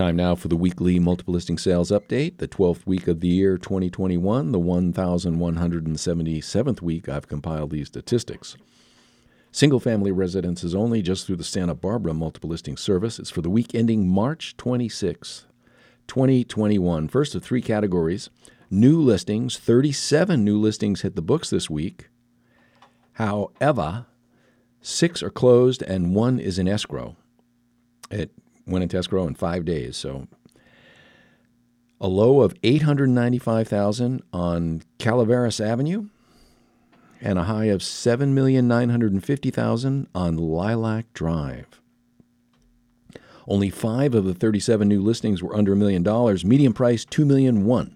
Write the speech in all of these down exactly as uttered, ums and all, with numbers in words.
Time now for the weekly multiple listing sales update, the twelfth week of the year twenty twenty-one, the one thousand one hundred seventy-seventh week I've compiled these statistics. Single-family residences only, just through the Santa Barbara multiple listing service. It's for the week ending March twenty-sixth, twenty twenty-one. First of three categories, new listings. thirty-seven new listings hit the books this week. However, six are closed and one is in escrow. It went into escrow in five days. So a low of eight hundred ninety-five thousand dollars on Calaveras Avenue and a high of seven million nine hundred fifty thousand dollars on Lilac Drive. Only five of the thirty-seven new listings were under a million dollars. Median price, two million one.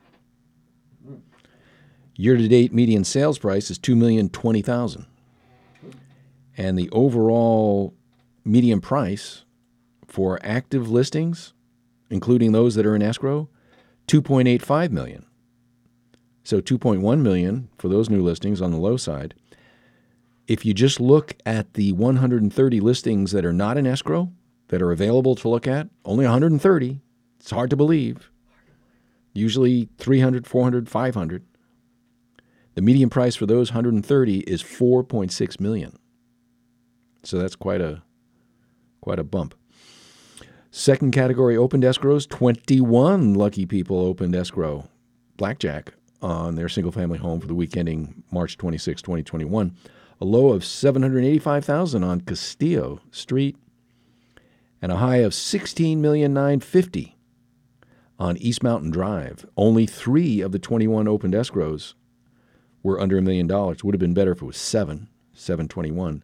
Year-to-date median sales price is two million twenty thousand dollars. And the overall median price for active listings, including those that are in escrow, two point eight five million dollars. So two point one million dollars for those new listings on the low side. If you just look at the one hundred thirty listings that are not in escrow, that are available to look at, only one hundred thirty. It's hard to believe. Usually three hundred, four hundred, five hundred. The median price for those one hundred thirty is four point six million dollars. So that's quite a quite a bump. Second category, opened escrows. twenty-one lucky people opened escrow blackjack on their single-family home for the week ending March twenty-sixth, twenty twenty-one. A low of seven hundred eighty-five thousand dollars on Castillo Street and a high of sixteen million nine hundred fifty thousand dollars on East Mountain Drive. Only three of the twenty-one opened escrows were under a million dollars. Would have been better if it was seven, seven twenty-one.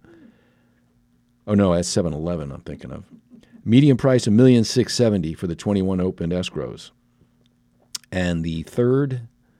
Oh, no, that's seven eleven I'm thinking of. Median price, one million six hundred seventy thousand dollars for the twenty-one opened escrows. And the third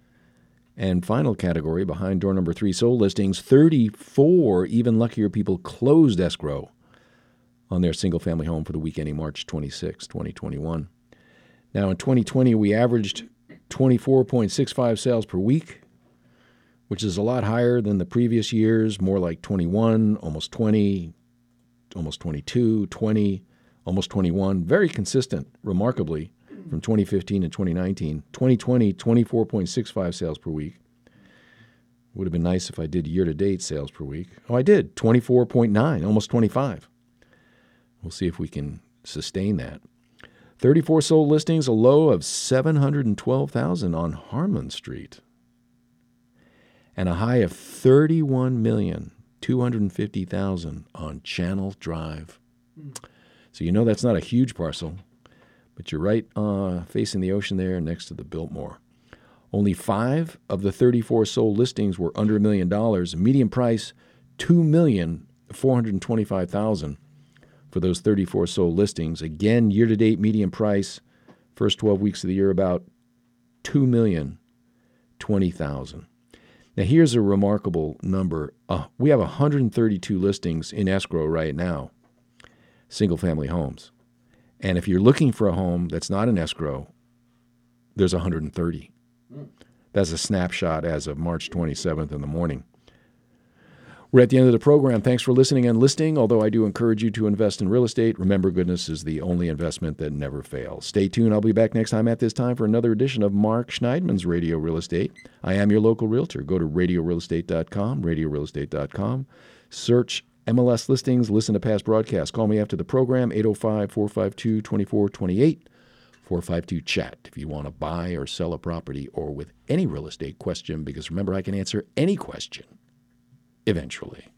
and final category, behind door number three, sold listings, thirty-four even luckier people closed escrow on their single-family home for the week ending March twenty-sixth, twenty twenty-one. Now, in twenty twenty, we averaged twenty-four point six five sales per week, which is a lot higher than the previous years, more like twenty-one, almost twenty, almost twenty-two, twenty, almost twenty-one. Very consistent, remarkably, from twenty fifteen and twenty nineteen. twenty twenty, twenty-four point six five sales per week. Would have been nice if I did year-to-date sales per week. Oh, I did, twenty-four point nine, almost twenty-five. We'll see if we can sustain that. thirty-four sold listings, a low of seven hundred twelve thousand on Harmon Street, and a high of thirty-one million two hundred fifty thousand on Channel Drive. So you know that's not a huge parcel, but you're right uh, facing the ocean there next to the Biltmore. Only five of the thirty-four sold listings were under a million dollars. Median price, two million four hundred twenty-five thousand dollars for those thirty-four sold listings. Again, year-to-date median price, first twelve weeks of the year, about two million twenty thousand dollars. Now, here's a remarkable number. Uh, we have one hundred thirty-two listings in escrow right now, single-family homes. And if you're looking for a home that's not in escrow, there's one hundred thirty. That's a snapshot as of March twenty-seventh in the morning. We're at the end of the program. Thanks for listening and listening. Although I do encourage you to invest in real estate, remember, goodness is the only investment that never fails. Stay tuned. I'll be back next time at this time for another edition of Mark Schneidman's Radio Real Estate. I am your local realtor. Go to radio real estate dot com, radio real estate dot com. Search M L S listings, listen to past broadcasts. Call me after the program, eight oh five, four five two, two four two eight, four five two, chat, if you want to buy or sell a property or with any real estate question, because remember, I can answer any question eventually.